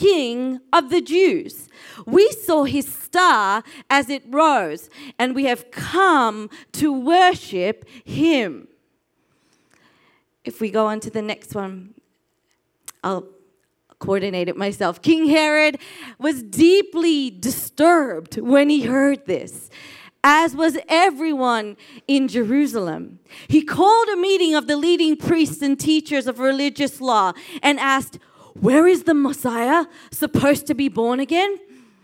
King of the Jews. We saw his star as it rose, and we have come to worship him. If we go on to the next one, I'll coordinate it myself. King Herod was deeply disturbed when he heard this, as was everyone in Jerusalem. He called a meeting of the leading priests and teachers of religious law and asked, "Where is the Messiah supposed to be born again?"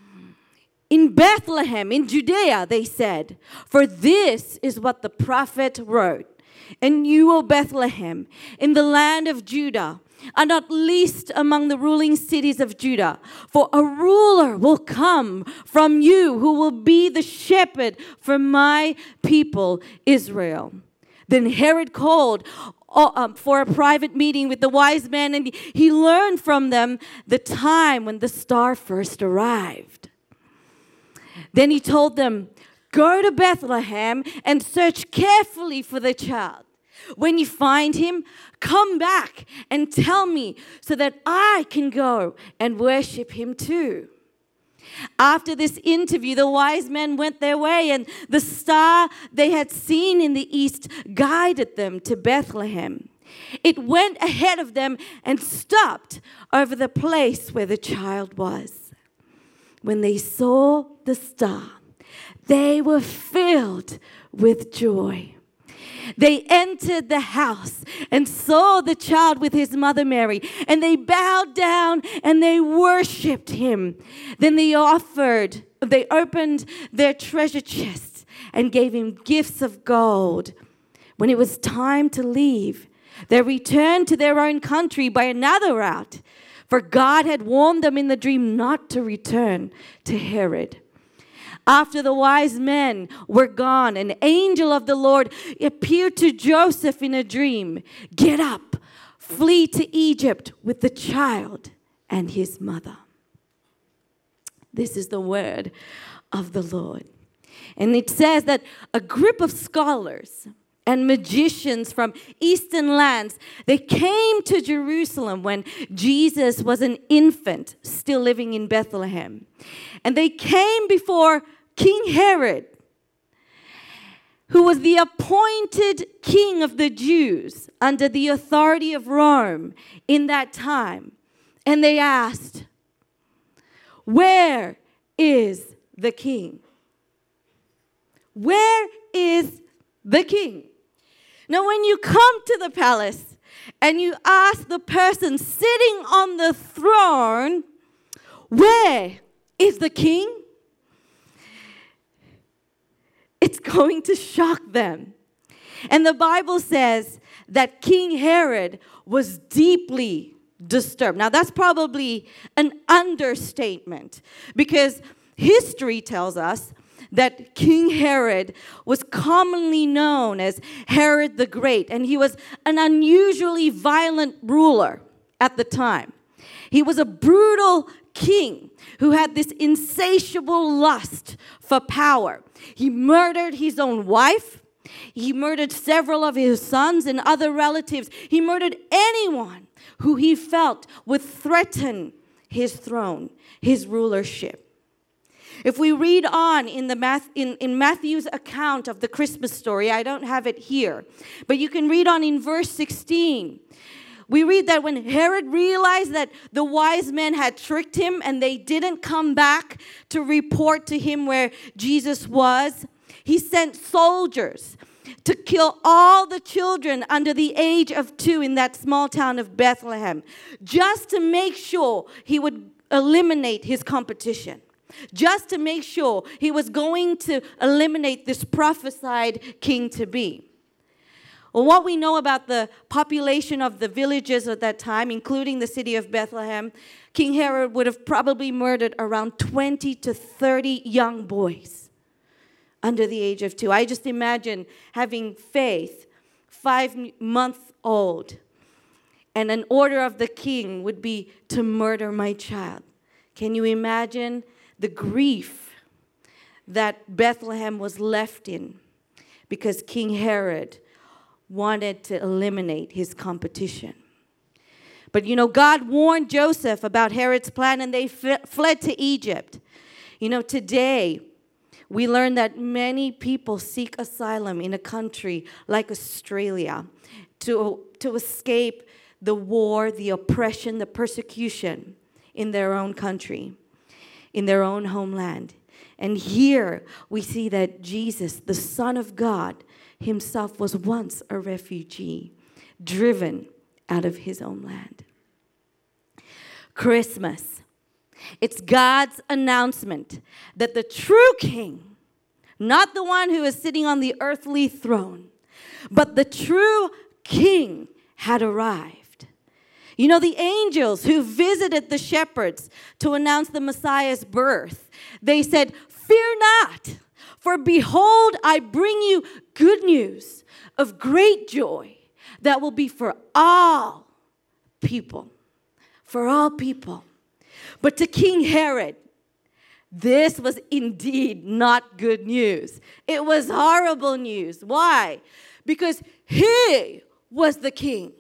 "In Bethlehem, in Judea," they said, "for this is what the prophet wrote. And you, O Bethlehem, in the land of Judah, are not least among the ruling cities of Judah, for a ruler will come from you who will be the shepherd for my people Israel." Then Herod called for a private meeting with the wise men, and he learned from them the time when the star first arrived. Then he told them, "Go to Bethlehem and search carefully for the child. When you find him, come back and tell me so that I can go and worship him too." After this interview, the wise men went their way, and the star they had seen in the east guided them to Bethlehem. It went ahead of them and stopped over the place where the child was. When they saw the star, they were filled with joy. They entered the house and saw the child with his mother Mary, and they bowed down and they worshipped him. Then they opened their treasure chests and gave him gifts of gold. When it was time to leave, they returned to their own country by another route, for God had warned them in the dream not to return to Herod. After the wise men were gone, an angel of the Lord appeared to Joseph in a dream. "Get up, flee to Egypt with the child and his mother." This is the word of the Lord. And it says that a group of scholars and magicians from eastern lands, they came to Jerusalem when Jesus was an infant, still living in Bethlehem. And they came before King Herod, who was the appointed king of the Jews under the authority of Rome in that time. And they asked, "Where is the king? Where is the king?" Now, when you come to the palace and you ask the person sitting on the throne, "Where is the king?" it's going to shock them. And the Bible says that King Herod was deeply disturbed. Now, that's probably an understatement, because history tells us that King Herod was commonly known as Herod the Great, and he was an unusually violent ruler at the time. He was a brutal king who had this insatiable lust for power. He murdered his own wife. He murdered several of his sons and other relatives. He murdered anyone who he felt would threaten his throne, his rulership. If we read on in Matthew's account of the Christmas story, I don't have it here, but you can read on in verse 16. We read that when Herod realized that the wise men had tricked him and they didn't come back to report to him where Jesus was, he sent soldiers to kill all the children under the age of 2 in that small town of Bethlehem, just to make sure he would eliminate his competition, just to make sure he was going to eliminate this prophesied king to be. Well, what we know about the population of the villages at that time, including the city of Bethlehem, King Herod would have probably murdered around 20 to 30 young boys under the age of 2. I just imagine having Faith, 5-month-old, and an order of the king would be to murder my child. Can you imagine the grief that Bethlehem was left in because King Herod wanted to eliminate his competition? But God warned Joseph about Herod's plan, and they fled to Egypt. Today, we learn that many people seek asylum in a country like Australia to escape the war, the oppression, the persecution in their own country, in their own homeland. And here we see that Jesus, the Son of God, himself was once a refugee, driven out of his own land. Christmas. It's God's announcement that the true king, not the one who is sitting on the earthly throne, but the true king had arrived. The angels who visited the shepherds to announce the Messiah's birth, they said, "Fear not, for behold, I bring you good news of great joy that will be for all people." For all people. But to King Herod, this was indeed not good news. It was horrible news. Why? Because he was the king.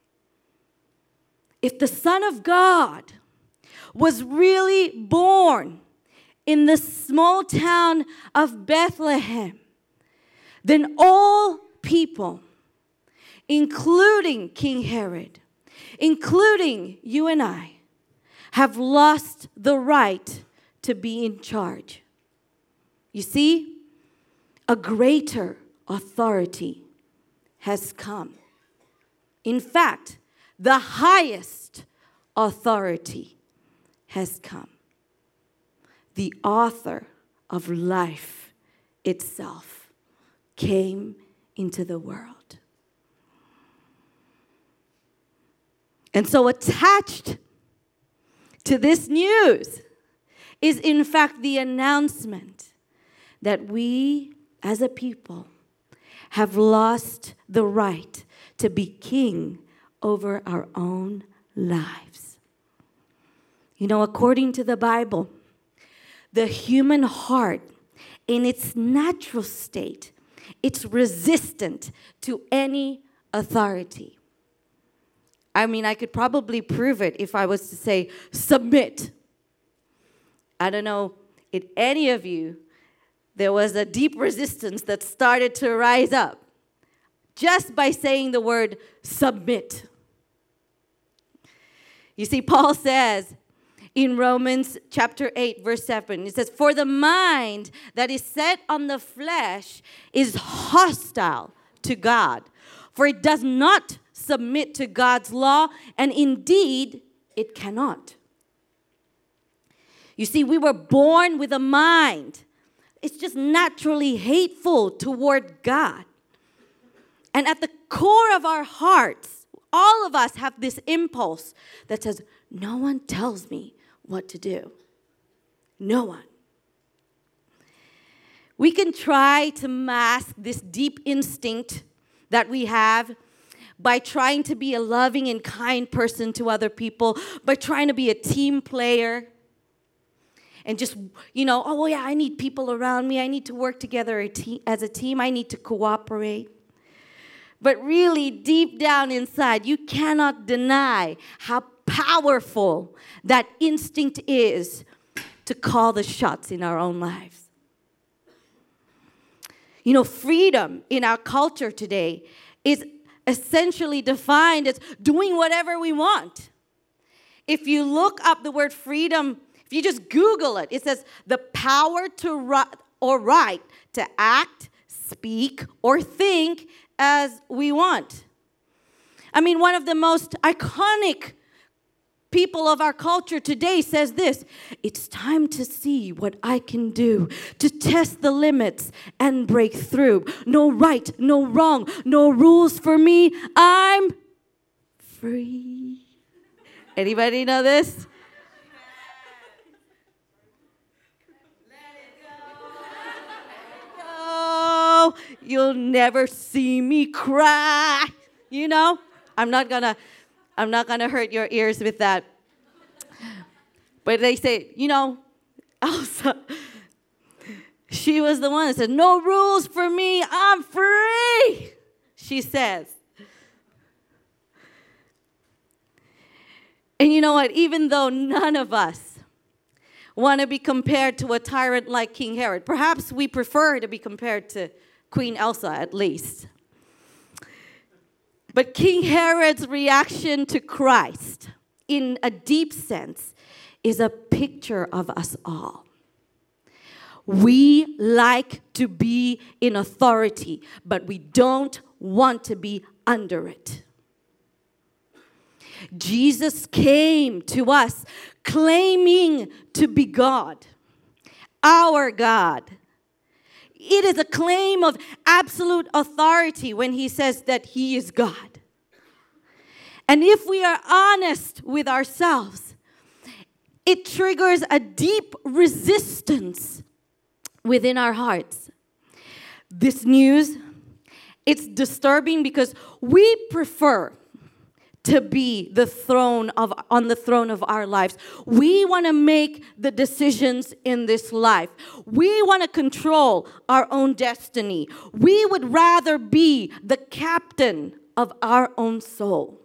If the Son of God was really born in the small town of Bethlehem, then all people, including King Herod, including you and I, have lost the right to be in charge. You see, a greater authority has come. In fact, the highest authority has come. The author of life itself came into the world. And so attached to this news is in fact the announcement that we as a people have lost the right to be king over our own lives. According to the Bible, the human heart in its natural state, it's resistant to any authority. I could probably prove it if I was to say, submit. I don't know if any of you, there was a deep resistance that started to rise up just by saying the word submit. You see, Paul says in Romans chapter 8, verse 7, it says, "For the mind that is set on the flesh is hostile to God, for it does not submit to God's law, and indeed it cannot." You see, we were born with a mind. It's just naturally hateful toward God. And at the core of our hearts, all of us have this impulse that says, no one tells me what to do. No one. We can try to mask this deep instinct that we have by trying to be a loving and kind person to other people, by trying to be a team player. And just, I need people around me. I need to work together as a team. I need to cooperate. But really, deep down inside, you cannot deny how powerful that instinct is to call the shots in our own lives. Freedom in our culture today is essentially defined as doing whatever we want. If you look up the word freedom, if you just Google it, it says the power to right to act, speak, or think as we want. One of the most iconic people of our culture today says this: "It's time to see what I can do, to test the limits and break through. No right, no wrong, no rules for me. I'm free." Anybody know this? You'll never see me cry. I'm not gonna hurt your ears with that. But they say, Elsa, she was the one that said, "No rules for me, I'm free," she says. And you know what? Even though none of us want to be compared to a tyrant like King Herod, perhaps we prefer to be compared to Queen Elsa at least. But King Herod's reaction to Christ, in a deep sense, is a picture of us all. We like to be in authority, but we don't want to be under it. Jesus came to us claiming to be God, our God. It is a claim of absolute authority when he says that he is God. And if we are honest with ourselves, it triggers a deep resistance within our hearts. This news, it's disturbing because we prefer to be on the throne of our lives. We want to make the decisions in this life. We want to control our own destiny. We would rather be the captain of our own soul.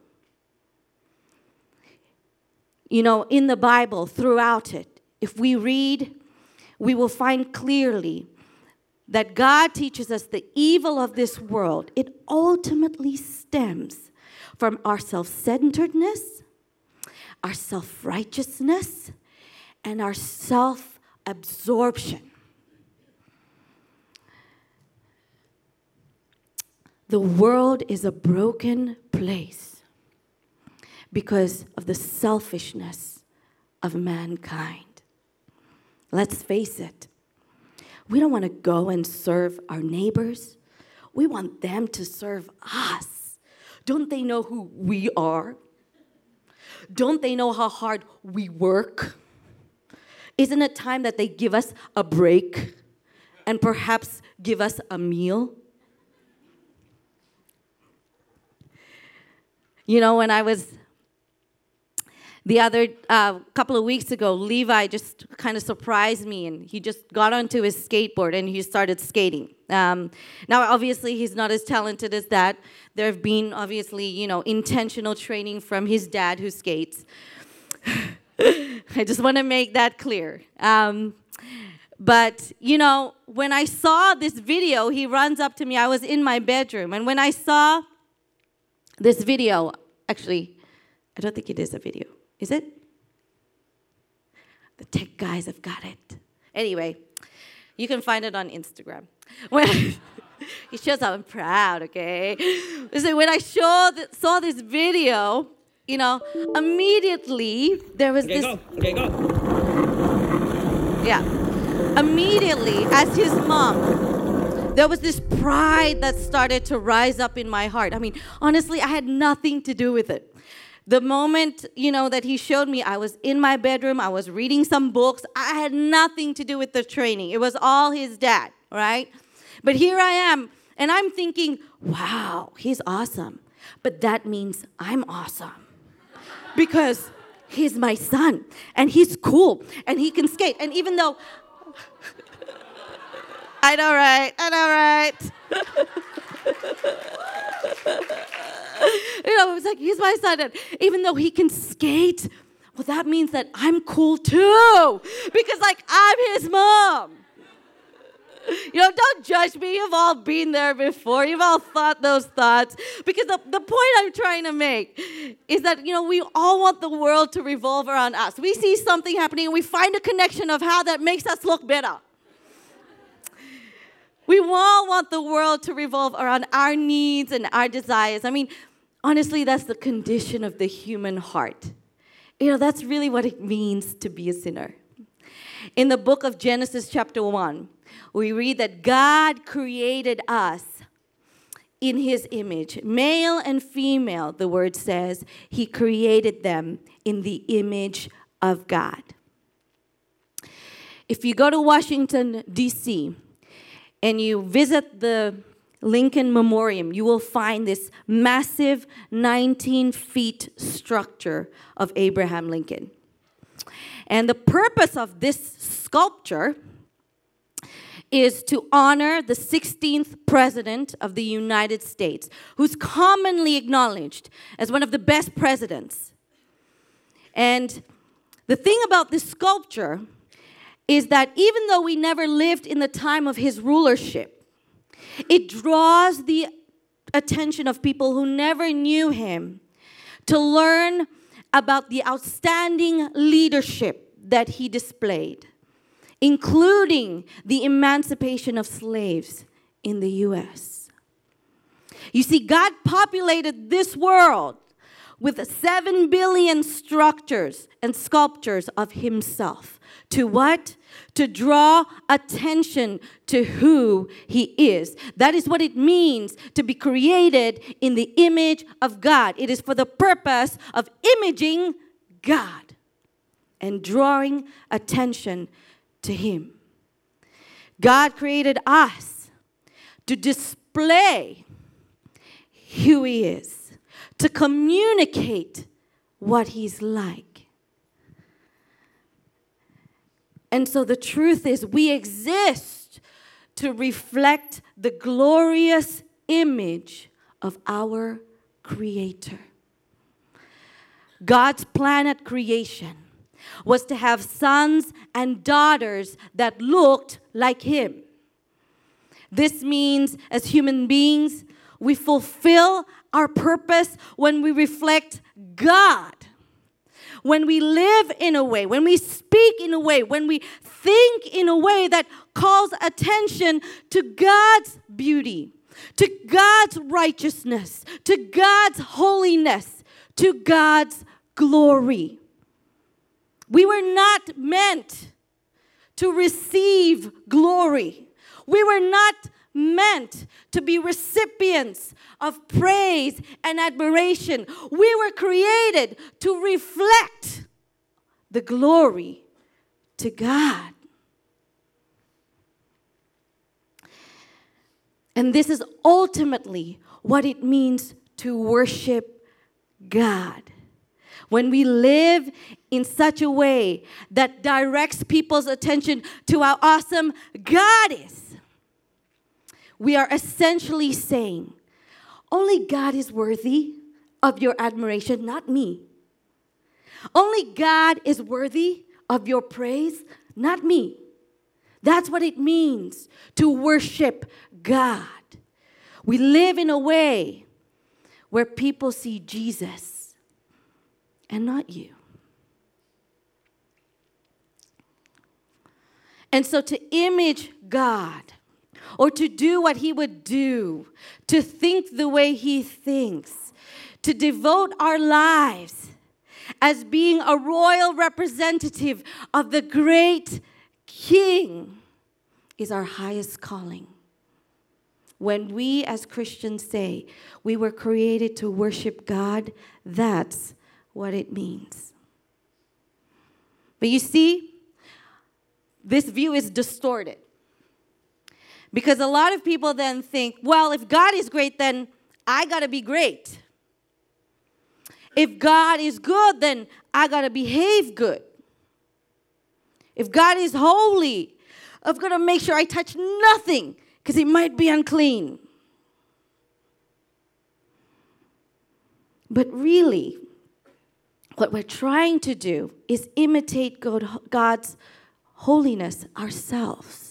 You know, in the Bible, throughout it, if we read, we will find clearly that God teaches us the evil of this world. It ultimately stems from our self-centeredness, our self-righteousness, and our self-absorption. The world is a broken place because of the selfishness of mankind. Let's face it. We don't want to go and serve our neighbors. We want them to serve us. Don't they know who we are? Don't they know how hard we work? Isn't it time that they give us a break and perhaps give us a meal? You know, when I was the other couple of weeks ago, Levi just kind of surprised me, and he just got onto his skateboard and he started skating. Now, obviously, he's not as talented as that. There have been, obviously, you know, intentional training from his dad who skates. I just want to make that clear. But, you know, when I saw this video, he runs up to me. I was in my bedroom. And when I saw this video, actually, I don't think it is a video. Is it? The tech guys have got it. Anyway, you can find it on Instagram. When he shows up, I'm proud, okay? So when I saw this video, you know, immediately there was this. Okay, go. Yeah. Immediately, as his mom, there was this pride that started to rise up in my heart. I mean, honestly, I had nothing to do with it. The moment, you know, that he showed me, I was in my bedroom, I was reading some books. I had nothing to do with the training. It was all his dad, right? But here I am, and I'm thinking, wow, he's awesome. But that means I'm awesome. Because he's my son, and he's cool, and he can skate. And even though... I know, right? You know, it was like, he's my son. And even though he can skate, well, that means that I'm cool too. Because, like, I'm his mom. You know, don't judge me. You've all been there before. You've all thought those thoughts. Because the point I'm trying to make is that, you know, we all want the world to revolve around us. We see something happening and we find a connection of how that makes us look better. We all want the world to revolve around our needs and our desires. I mean, honestly, that's the condition of the human heart. You know, that's really what it means to be a sinner. In the book of Genesis chapter 1, we read that God created us in his image. Male and female, the word says, he created them in the image of God. If you go to Washington, D.C., and you visit the Lincoln Memorial, you will find this massive 19-feet structure of Abraham Lincoln. And the purpose of this sculpture is to honor the 16th president of the United States, who's commonly acknowledged as one of the best presidents. And the thing about this sculpture is that even though we never lived in the time of his rulership, it draws the attention of people who never knew him to learn about the outstanding leadership that he displayed, including the emancipation of slaves in the U.S. You see, God populated this world with 7 billion structures and sculptures of himself. To what? To draw attention to who he is. That is what it means to be created in the image of God. It is for the purpose of imaging God and drawing attention to him. God created us to display who he is, to communicate what he's like. And so the truth is, we exist to reflect the glorious image of our Creator. God's plan at creation was to have sons and daughters that looked like him. This means, as human beings, we fulfill our purpose when we reflect God. When we live in a way, when we speak in a way, when we think in a way that calls attention to God's beauty, to God's righteousness, to God's holiness, to God's glory. We were not meant to receive glory. We were not meant to be recipients of praise and admiration. We were created to reflect the glory to God. And this is ultimately what it means to worship God. When we live in such a way that directs people's attention to how awesome God is, we are essentially saying, only God is worthy of your admiration, not me. Only God is worthy of your praise, not me. That's what it means to worship God. We live in a way where people see Jesus and not you. And so to image God, or to do what he would do, to think the way he thinks, to devote our lives as being a royal representative of the great King is our highest calling. When we as Christians say we were created to worship God, that's what it means. But you see, this view is distorted. Because a lot of people then think, well, if God is great, then I got to be great. If God is good, then I got to behave good. If God is holy, I've got to make sure I touch nothing because it might be unclean. But really, what we're trying to do is imitate God's holiness ourselves.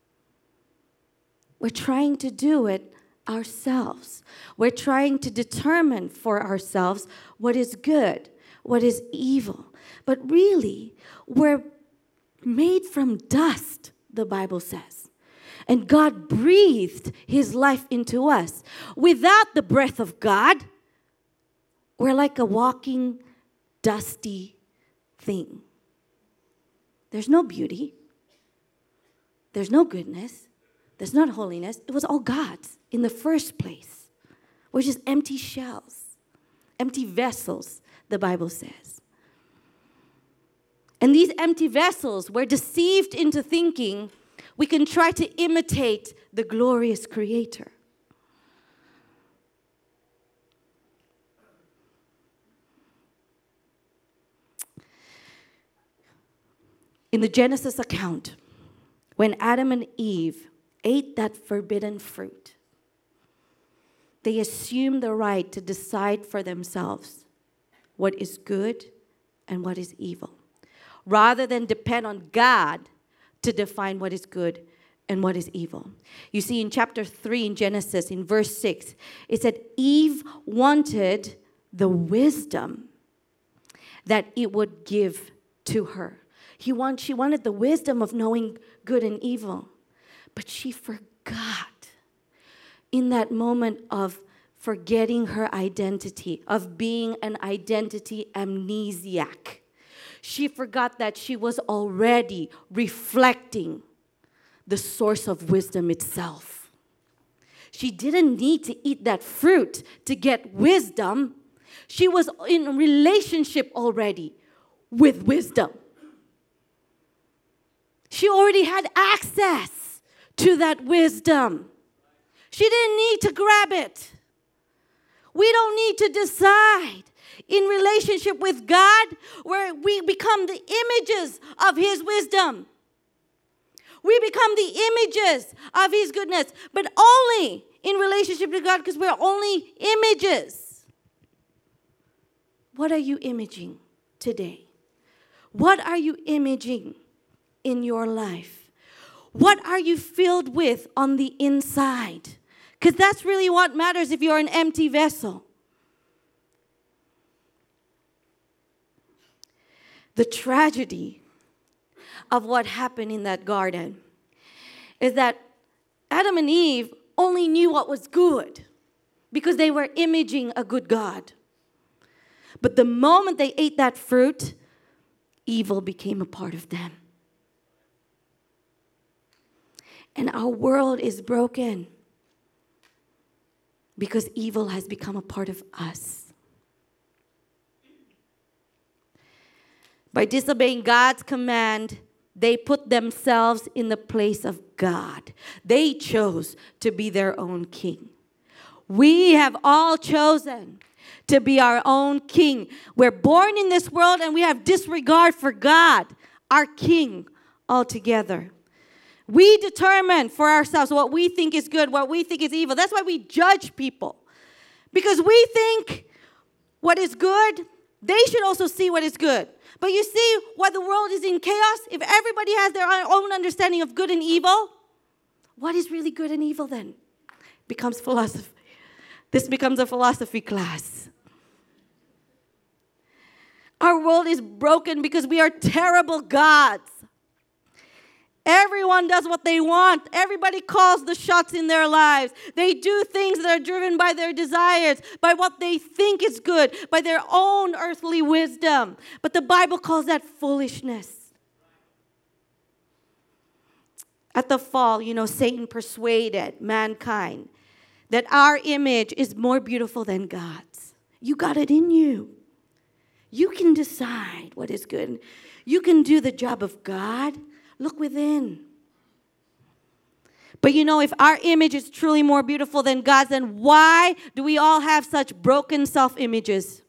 We're trying to do it ourselves. We're trying to determine for ourselves what is good, what is evil. But really, we're made from dust, the Bible says. And God breathed his life into us. Without the breath of God, we're like a walking, dusty thing. There's no beauty. There's no goodness. There's not holiness. It was all God's in the first place. We're just empty shells, empty vessels, the Bible says. And these empty vessels were deceived into thinking we can try to imitate the glorious Creator. In the Genesis account, when Adam and Eve ate that forbidden fruit, they assumed the right to decide for themselves what is good and what is evil, rather than depend on God to define what is good and what is evil. You see, in chapter 3 in Genesis, in verse 6, it said Eve wanted the wisdom that it would give to her. She wanted the wisdom of knowing good and evil. But she forgot in that moment of forgetting her identity, of being an identity amnesiac. She forgot that she was already reflecting the source of wisdom itself. She didn't need to eat that fruit to get wisdom. She was in a relationship already with wisdom. She already had access to that wisdom. She didn't need to grab it. We don't need to decide in relationship with God where we become the images of His wisdom. We become the images of His goodness, but only in relationship to God because we're only images. What are you imaging today? What are you imaging in your life? What are you filled with on the inside? Because that's really what matters if you're an empty vessel. The tragedy of what happened in that garden is that Adam and Eve only knew what was good because they were imaging a good God. But the moment they ate that fruit, evil became a part of them. And our world is broken because evil has become a part of us. By disobeying God's command, they put themselves in the place of God. They chose to be their own king. We have all chosen to be our own king. We're born in this world and we have disregard for God, our king, altogether. We determine for ourselves what we think is good, what we think is evil. That's why we judge people. Because we think what is good, they should also see what is good. But you see why the world is in chaos? If everybody has their own understanding of good and evil, what is really good and evil then? Becomes philosophy. This becomes a philosophy class. Our world is broken because we are terrible gods. Everyone does what they want. Everybody calls the shots in their lives. They do things that are driven by their desires, by what they think is good, by their own earthly wisdom. But the Bible calls that foolishness. At the fall, Satan persuaded mankind that our image is more beautiful than God's. You got it in you. You can decide what is good. You can do the job of God. Look within. But if our image is truly more beautiful than God's, then why do we all have such broken self-images?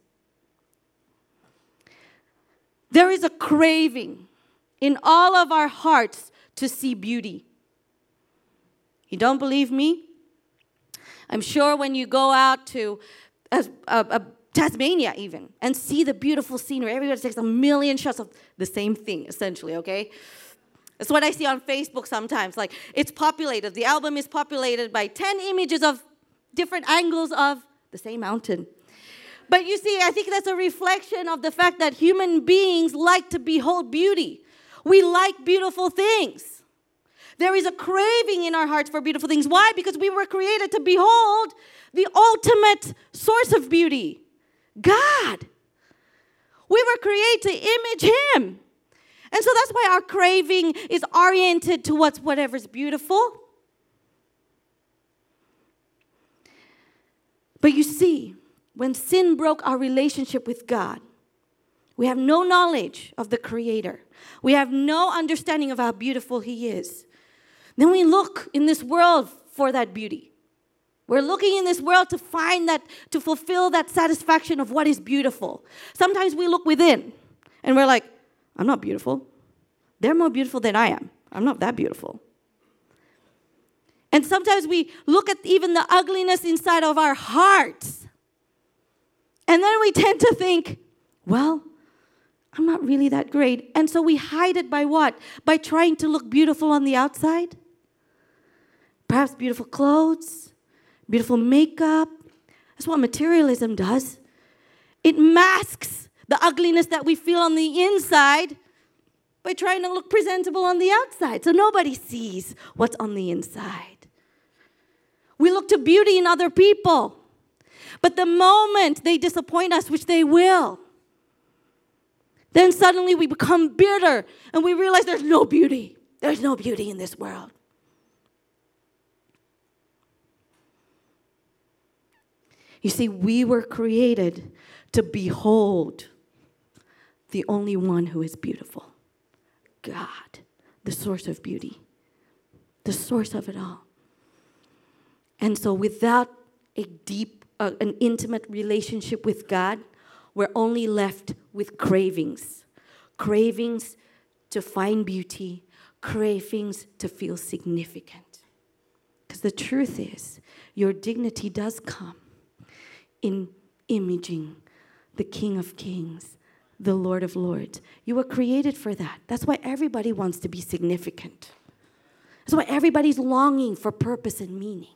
There is a craving in all of our hearts to see beauty. You don't believe me? I'm sure when you go out to Tasmania even and see the beautiful scenery, everybody takes a million shots of the same thing, essentially, okay? That's what I see on Facebook sometimes. Like, it's populated. The album is populated by 10 images of different angles of the same mountain. But you see, I think that's a reflection of the fact that human beings like to behold beauty. We like beautiful things. There is a craving in our hearts for beautiful things. Why? Because we were created to behold the ultimate source of beauty, God. We were created to image Him. And so that's why our craving is oriented towards whatever's beautiful. But you see, when sin broke our relationship with God, we have no knowledge of the Creator. We have no understanding of how beautiful He is. Then we look in this world for that beauty. We're looking in this world to find that, to fulfill that satisfaction of what is beautiful. Sometimes we look within and we're like, I'm not beautiful. They're more beautiful than I am. I'm not that beautiful. And sometimes we look at even the ugliness inside of our hearts. And then we tend to think, well, I'm not really that great. And so we hide it by what? By trying to look beautiful on the outside. Perhaps beautiful clothes, beautiful makeup. That's what materialism does. It masks the ugliness that we feel on the inside by trying to look presentable on the outside. So nobody sees what's on the inside. We look to beauty in other people. But the moment they disappoint us, which they will, then suddenly we become bitter and we realize there's no beauty. There's no beauty in this world. You see, we were created to behold the only one who is beautiful. God, the source of beauty, the source of it all. And so without a deep, an intimate relationship with God, we're only left with cravings. Cravings to find beauty, cravings to feel significant. Because the truth is, your dignity does come in imaging the King of Kings, the Lord of Lords. You were created for that. That's why everybody wants to be significant. That's why everybody's longing for purpose and meaning.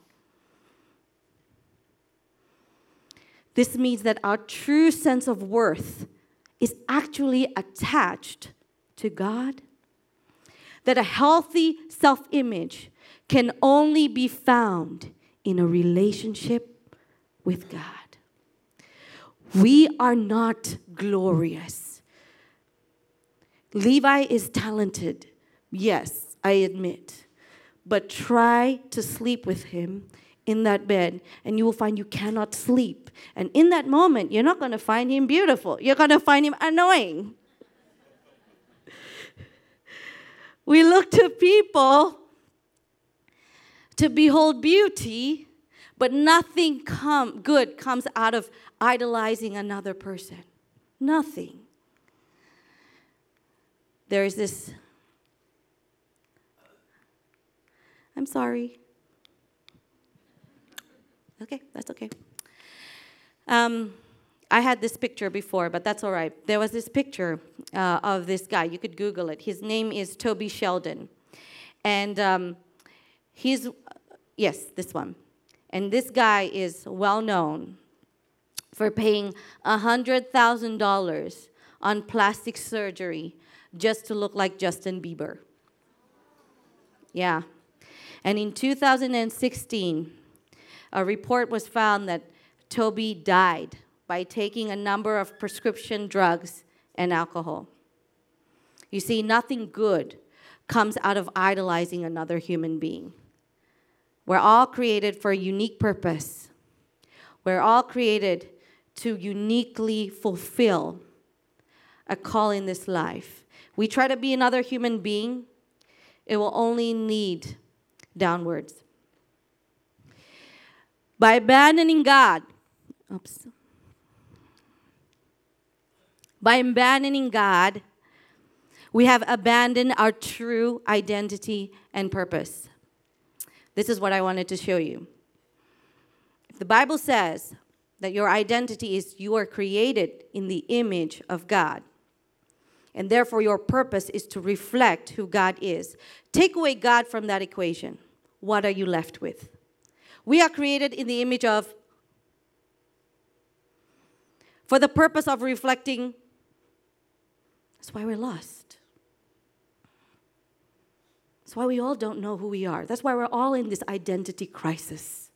This means that our true sense of worth is actually attached to God. That a healthy self-image can only be found in a relationship with God. We are not glorious. Levi is talented, yes, I admit. But try to sleep with him in that bed, and you will find you cannot sleep. And in that moment, you're not going to find him beautiful. You're going to find him annoying. We look to people to behold beauty, but nothing good comes out of idolizing another person. Nothing. There is this... I'm sorry. Okay, that's okay. I had this picture before, but that's all right. There was this picture of this guy. You could Google it. His name is Toby Sheldon. And he's, yes, this one. And this guy is well known for paying $100,000 on plastic surgery just to look like Justin Bieber. Yeah. And in 2016, a report was found that Toby died by taking a number of prescription drugs and alcohol. You see, nothing good comes out of idolizing another human being. We're all created for a unique purpose. We're all created to uniquely fulfill a call in this life. We try to be another human being, it will only lead downwards. By abandoning God, by abandoning God, we have abandoned our true identity and purpose. This is what I wanted to show you. If the Bible says that your identity is you are created in the image of God, and therefore your purpose is to reflect who God is, take away God from that equation. What are you left with? We are created in the image of, for the purpose of reflecting. That's why we're lost. That's why we all don't know who we are. That's why we're all in this identity crisis.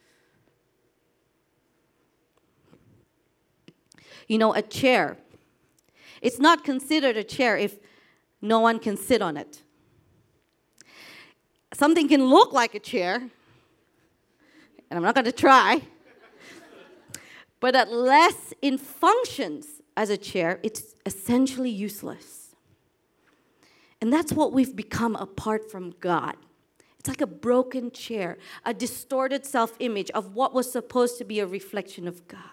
You know, a chair, it's not considered a chair if no one can sit on it. Something can look like a chair, and I'm not going to try, but unless it functions as a chair, it's essentially useless. And that's what we've become apart from God. It's like a broken chair, a distorted self-image of what was supposed to be a reflection of God.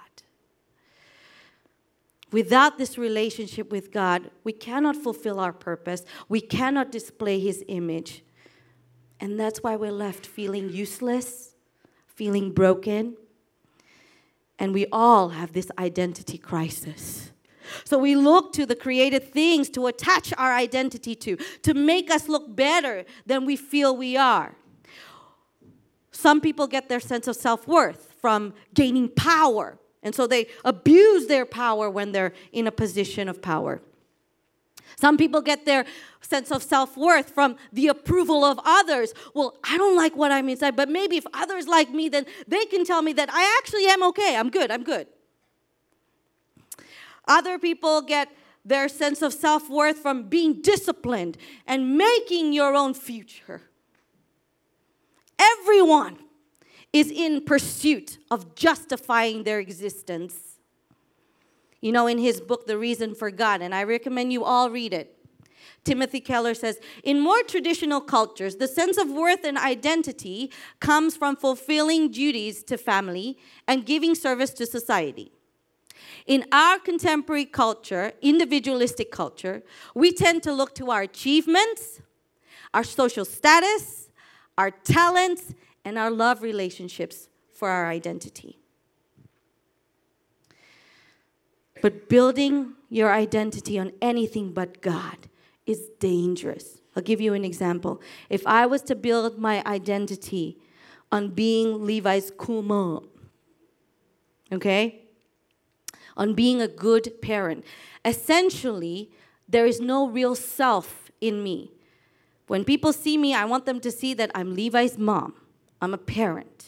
Without this relationship with God, we cannot fulfill our purpose. We cannot display His image. And that's why we're left feeling useless, feeling broken. And we all have this identity crisis. So we look to the created things to attach our identity to make us look better than we feel we are. Some people get their sense of self-worth from gaining power. And so they abuse their power when they're in a position of power. Some people get their sense of self-worth from the approval of others. Well, I don't like what I'm inside, but maybe if others like me, then they can tell me that I actually am okay. I'm good. Other people get their sense of self-worth from being disciplined and making your own future. Everyone is in pursuit of justifying their existence. You know, in his book, The Reason for God, and I recommend you all read it, Timothy Keller says, in more traditional cultures, the sense of worth and identity comes from fulfilling duties to family and giving service to society. In our contemporary culture, individualistic culture, we tend to look to our achievements, our social status, our talents, and our love relationships for our identity. But building your identity on anything but God is dangerous. I'll give you an example. If I was to build my identity on being Levi's cool mom, okay? On being a good parent, essentially, there is no real self in me. When people see me, I want them to see that I'm Levi's mom. I'm a parent.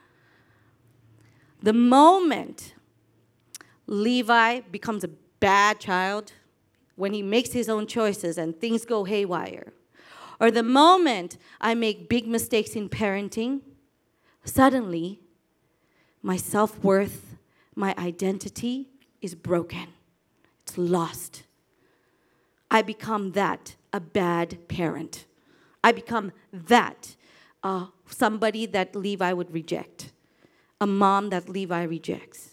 The moment Levi becomes a bad child, when he makes his own choices and things go haywire, or the moment I make big mistakes in parenting, suddenly my self-worth, my identity is broken. It's lost. I become that, a bad parent. I become that, somebody that Levi would reject, a mom that Levi rejects.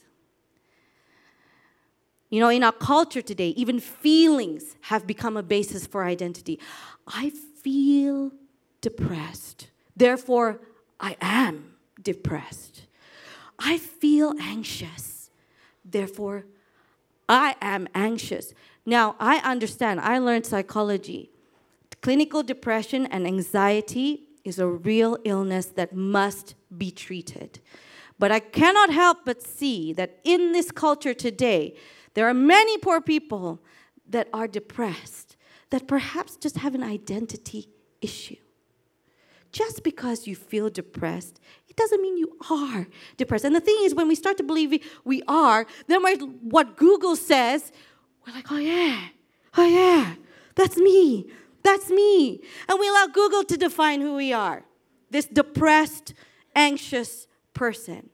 You know, in our culture today, even feelings have become a basis for identity. I feel depressed. Therefore, I am depressed. I feel anxious. Therefore, I am anxious. Now, I understand. I learned psychology. Clinical depression and anxiety is a real illness that must be treated. But I cannot help but see that in this culture today, there are many poor people that are depressed, that perhaps just have an identity issue. Just because you feel depressed, it doesn't mean you are depressed. And the thing is, when we start to believe we are, then what Google says, we're like, oh yeah, that's me. And we allow Google to define who we are, this depressed, anxious person.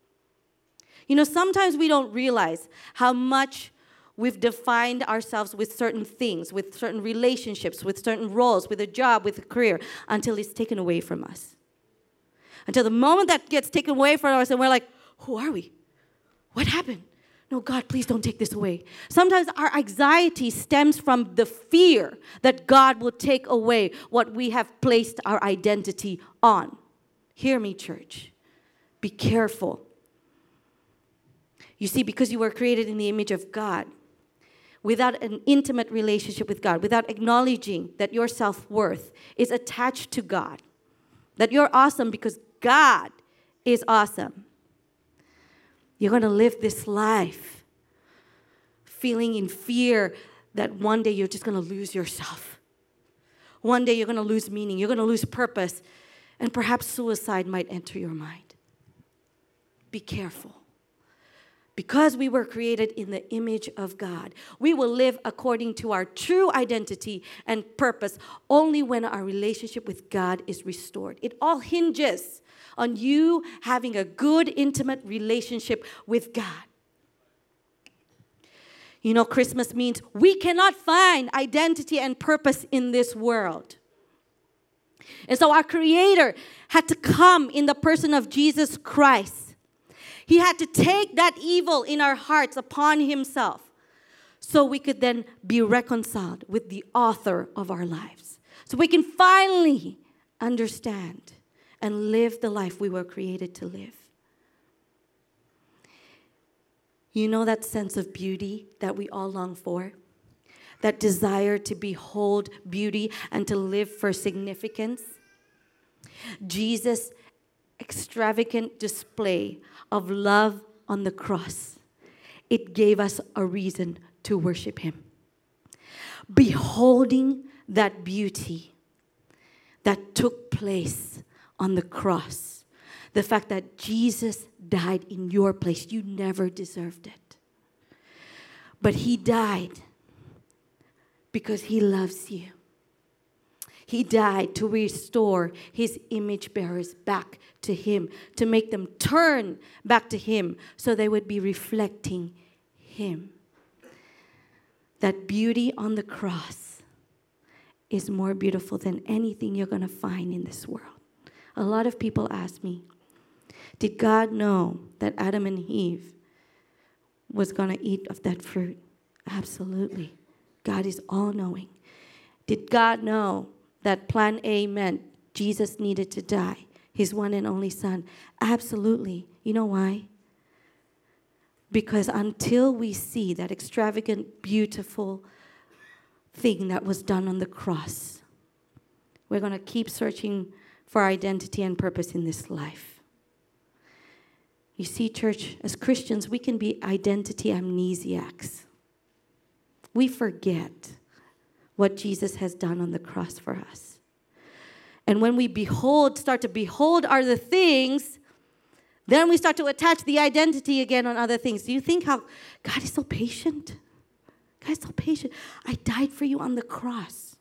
You know, sometimes we don't realize how much we've defined ourselves with certain things, with certain relationships, with certain roles, with a job, with a career, until it's taken away from us. Until the moment that gets taken away from us and we're like, who are we? What happened? No, God, please don't take this away. Sometimes our anxiety stems from the fear that God will take away what we have placed our identity on. Hear me, church. Be careful. You see, because you were created in the image of God, without an intimate relationship with God, without acknowledging that your self-worth is attached to God, that you're awesome because God is awesome, you're going to live this life feeling in fear that one day you're just going to lose yourself. One day you're going to lose meaning. You're going to lose purpose. And perhaps suicide might enter your mind. Be careful. Because we were created in the image of God, we will live according to our true identity and purpose only when our relationship with God is restored. It all hinges on you having a good, intimate relationship with God. You know, Christmas means we cannot find identity and purpose in this world. And so our Creator had to come in the person of Jesus Christ. He had to take that evil in our hearts upon himself so we could then be reconciled with the author of our lives. So we can finally understand and live the life we were created to live. You know that sense of beauty that we all long for? That desire to behold beauty and to live for significance? Jesus' extravagant display of love on the cross, it gave us a reason to worship him. Beholding that beauty that took place on the cross, the fact that Jesus died in your place, you never deserved it. But he died because he loves you. He died to restore his image bearers back to him, to make them turn back to him so they would be reflecting him. That beauty on the cross is more beautiful than anything you're going to find in this world. A lot of people ask me, did God know that Adam and Eve was going to eat of that fruit? Absolutely. God is all-knowing. Did God know that plan A meant Jesus needed to die, his one and only son? Absolutely. You know why? Because until we see that extravagant, beautiful thing that was done on the cross, we're going to keep searching for identity and purpose in this life. You see, church, as Christians, we can be identity amnesiacs. We forget what Jesus has done on the cross for us. And when we start to behold other things, then we start to attach the identity again on other things. Do you think how God is so patient? God is so patient. I died for you on the cross.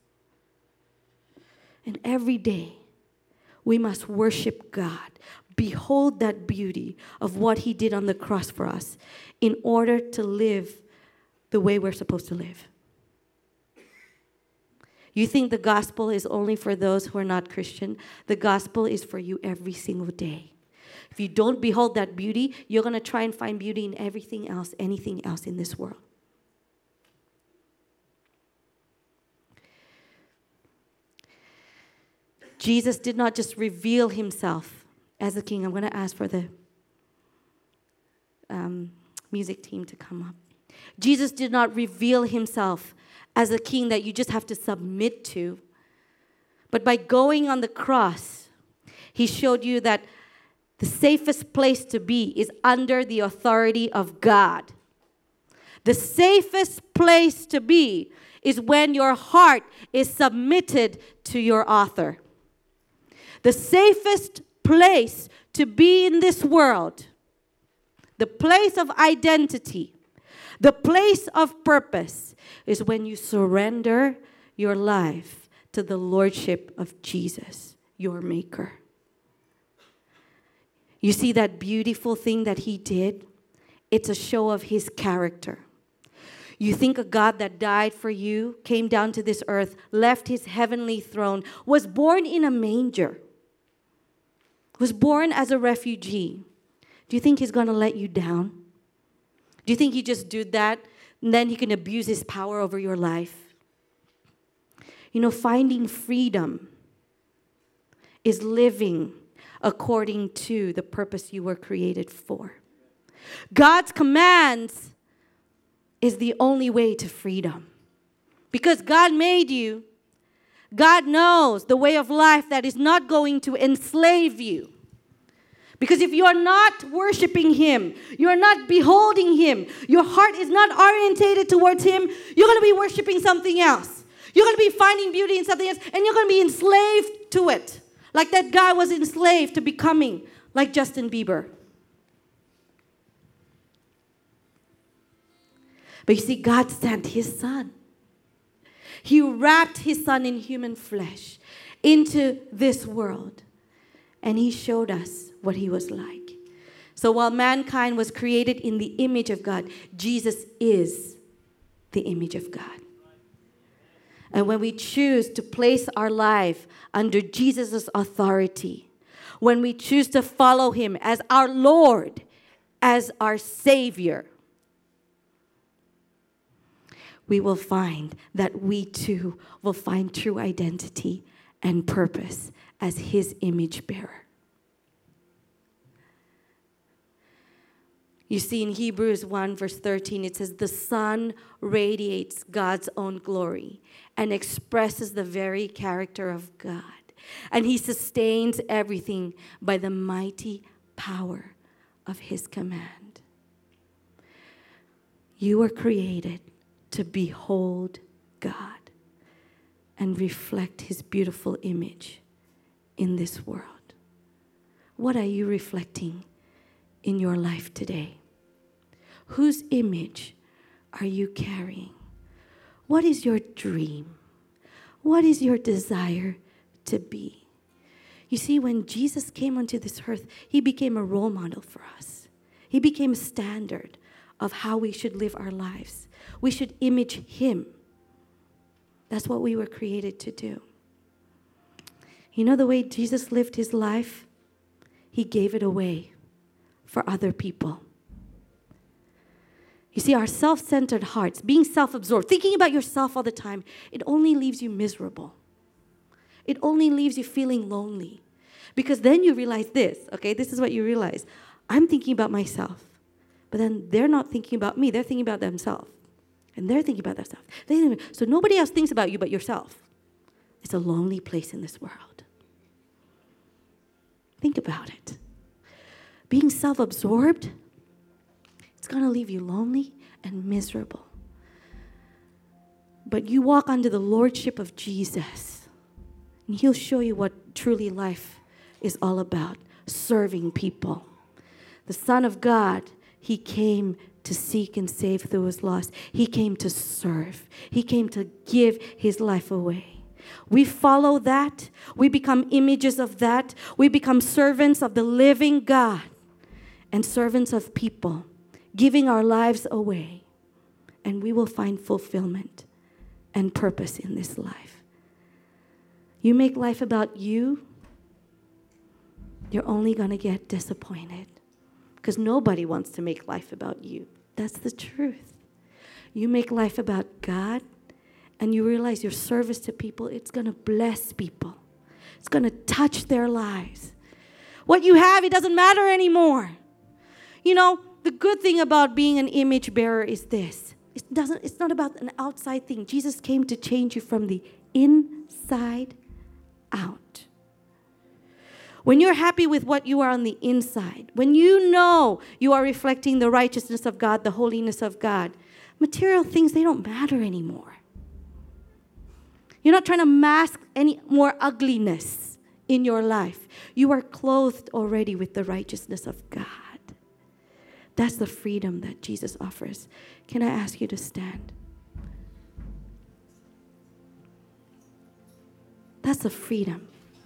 And every day, we must worship God. Behold that beauty of what he did on the cross for us in order to live the way we're supposed to live. You think the gospel is only for those who are not Christian? The gospel is for you every single day. If you don't behold that beauty, you're going to try and find beauty in everything else, anything else in this world. Jesus did not just reveal himself as a king. I'm going to ask for the music team to come up. Jesus did not reveal himself as a king that you just have to submit to. But by going on the cross, he showed you that the safest place to be is under the authority of God. The safest place to be is when your heart is submitted to your author. The safest place to be in this world, the place of identity, the place of purpose, is when you surrender your life to the lordship of Jesus, your maker. You see that beautiful thing that he did? It's a show of his character. You think a God that died for you, came down to this earth, left his heavenly throne, was born in a manger, was born as a refugee. Do you think he's going to let you down? Do you think he just did that and then he can abuse his power over your life? You know, finding freedom is living according to the purpose you were created for. God's commands is the only way to freedom. Because God made you, God knows the way of life that is not going to enslave you. Because if you are not worshiping him, you are not beholding him, your heart is not orientated towards him, you're going to be worshiping something else. You're going to be finding beauty in something else, and you're going to be enslaved to it. Like that guy was enslaved to becoming like Justin Bieber. But you see, God sent his son. He wrapped his son in human flesh into this world. And he showed us what he was like. So while mankind was created in the image of God, Jesus is the image of God. And when we choose to place our life under Jesus' authority, when we choose to follow him as our Lord, as our Savior, we will find that we too will find true identity and purpose as his image bearer. You see in Hebrews 1 verse 13, it says, the Son radiates God's own glory and expresses the very character of God. And he sustains everything by the mighty power of his command. You were created to behold God and reflect his beautiful image in this world. What are you reflecting in your life today? Whose image are you carrying? What is your dream? What is your desire to be? You see, when Jesus came onto this earth, he became a role model for us. He became a standard of how we should live our lives. We should image him. That's what we were created to do. You know the way Jesus lived his life? He gave it away for other people. You see, our self-centered hearts, being self-absorbed, thinking about yourself all the time, it only leaves you miserable. It only leaves you feeling lonely. Because then you realize this, okay? This is what you realize. I'm thinking about myself. But then they're not thinking about me. They're thinking about themselves. And they're thinking about themselves. So nobody else thinks about you but yourself. It's a lonely place in this world. Think about it. Being self-absorbed, it's going to leave you lonely and miserable. But you walk under the lordship of Jesus, and he'll show you what truly life is all about, serving people. The Son of God, he came to seek and save who was lost. He came to serve. He came to give his life away. We follow that. We become images of that. We become servants of the living God and servants of people, giving our lives away. And we will find fulfillment and purpose in this life. You make life about you, you're only going to get disappointed. Because nobody wants to make life about you. That's the truth. You make life about God, and you realize your service to people, it's going to bless people. It's going to touch their lives. What you have, it doesn't matter anymore. You know, the good thing about being an image bearer is this. It's not about an outside thing. Jesus came to change you from the inside out. When you're happy with what you are on the inside, when you know you are reflecting the righteousness of God, the holiness of God, material things, they don't matter anymore. You're not trying to mask any more ugliness in your life. You are clothed already with the righteousness of God. That's the freedom that Jesus offers. Can I ask you to stand? That's the freedom.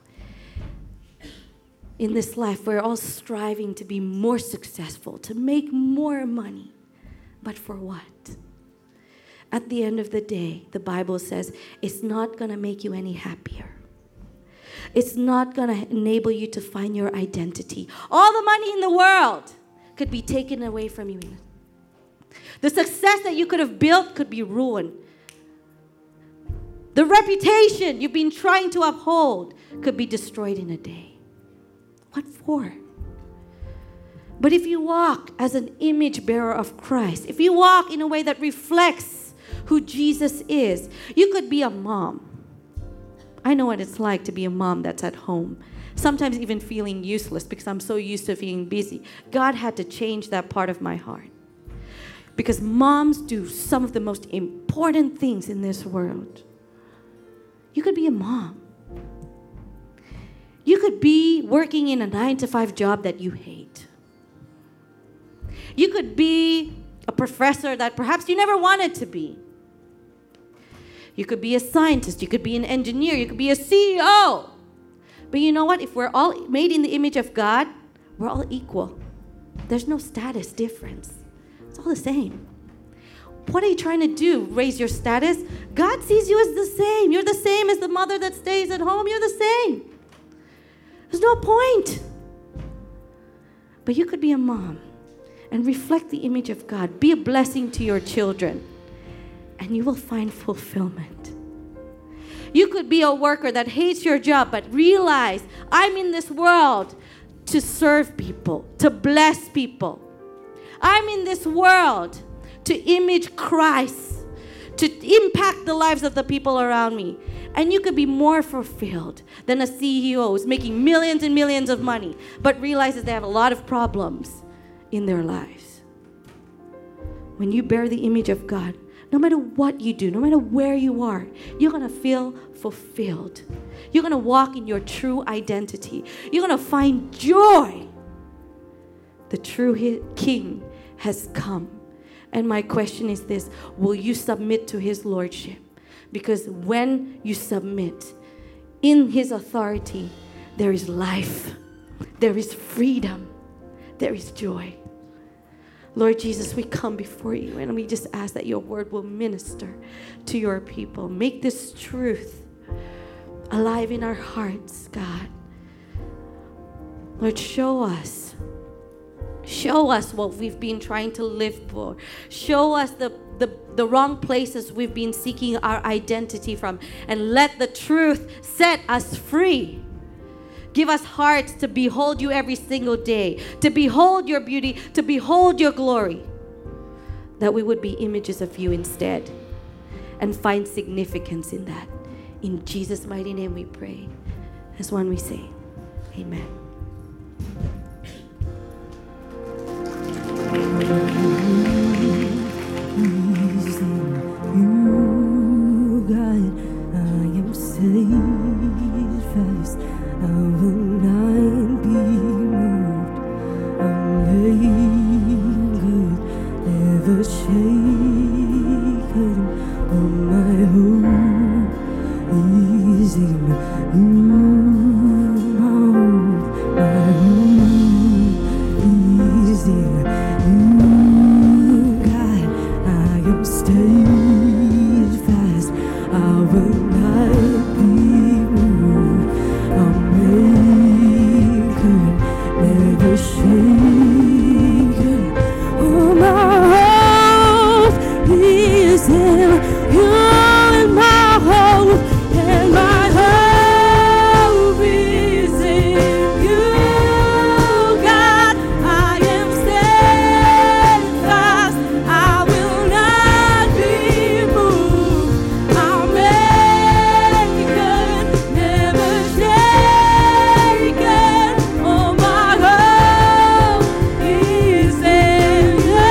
In this life, we're all striving to be more successful, to make more money. But for what? At the end of the day, the Bible says it's not going to make you any happier. It's not going to enable you to find your identity. All the money in the world could be taken away from you. The success that you could have built could be ruined. The reputation you've been trying to uphold could be destroyed in a day. What for? But if you walk as an image bearer of Christ, if you walk in a way that reflects who Jesus is, you could be a mom. I know what it's like to be a mom that's at home. Sometimes even feeling useless because I'm so used to being busy. God had to change that part of my heart. Because moms do some of the most important things in this world. You could be a mom. You could be working in a 9-to-5 job that you hate. You could be a professor that perhaps you never wanted to be. You could be a scientist. You could be an engineer. You could be a CEO. But you know what? If we're all made in the image of God, we're all equal. There's no status difference. It's all the same. What are you trying to do? Raise your status? God sees you as the same. You're the same as the mother that stays at home. You're the same. There's no point. But you could be a mom and reflect the image of God. Be a blessing to your children, and you will find fulfillment. You could be a worker that hates your job, but realize I'm in this world to serve people, to bless people. I'm in this world to image Christ, to impact the lives of the people around me. And you could be more fulfilled than a CEO who's making millions and millions of money, but realizes they have a lot of problems in their lives. When you bear the image of God, no matter what you do, no matter where you are, you're going to feel fulfilled. You're going to walk in your true identity. You're going to find joy. The true King has come. And my question is this: will you submit to his lordship? Because when you submit in his authority, there is life, there is freedom, there is joy. Lord Jesus, we come before you and we just ask that your word will minister to your people. Make this truth alive in our hearts, God. Lord, show us what we've been trying to live for. Show us the wrong places we've been seeking our identity from. And let the truth set us free. Give us hearts to behold you every single day, to behold your beauty, to behold your glory. That we would be images of you instead and find significance in that. In Jesus' mighty name we pray. As one we say, amen. You, God, I am steadfast. I will not be moved. I'm anchored, never shaken. All my hope is in you. My hope is in you. God, I am steadfast. I will not be moved. I'm anchored, never shaken. Oh, my hope is in you, and my hope, and my hope is in you. God, I am steadfast. I will not be moved. I'm anchored, never shaken. Oh, my hope is in you.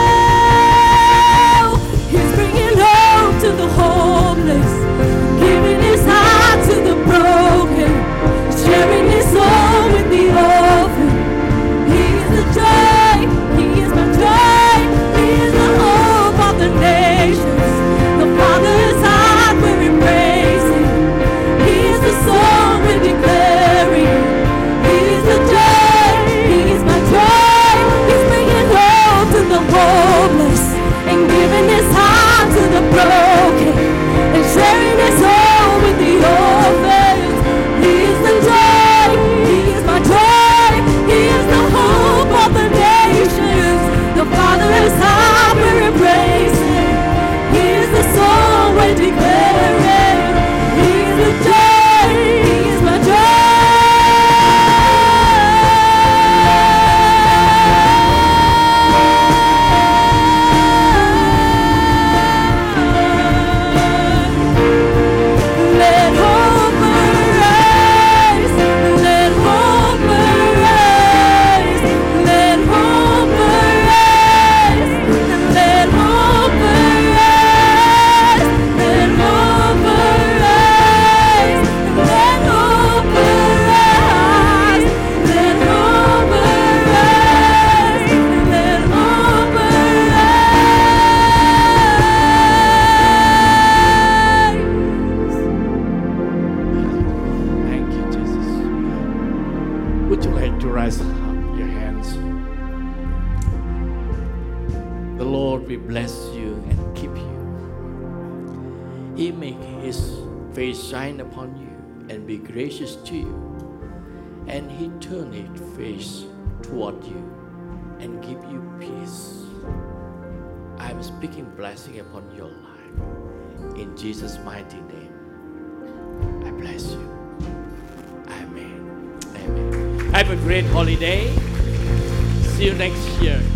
He's bringing hope to the homeless, giving his heart to the broken, sharing his soul with the orphan. He is the joy, he is my joy, he is the hope of the nations. The Father's heart we're embracing. He is the song we're declaring. He is the joy, he is my joy. He's bringing hope to the homeless and giving his heart to the broken and sharing his soul with the orphans. He is the joy, he is my joy. He is the hope of the nations. The Father's heart we're embracing. He is the song we're declaring. He is the joy, he is my Let hope arise, let hope arise, let hope arise, let hope arise, let hope arise, let hope arise, let hope arise, let hope arise. Thank you, Jesus. Would you like to raise up your hands? The Lord will bless you and keep you. He make his face shine upon you and be gracious to you. And he turn his face toward you and give you peace. I'm speaking blessing upon your life. In Jesus' mighty name, I bless you. Amen. Amen. Have a great holiday. See you next year.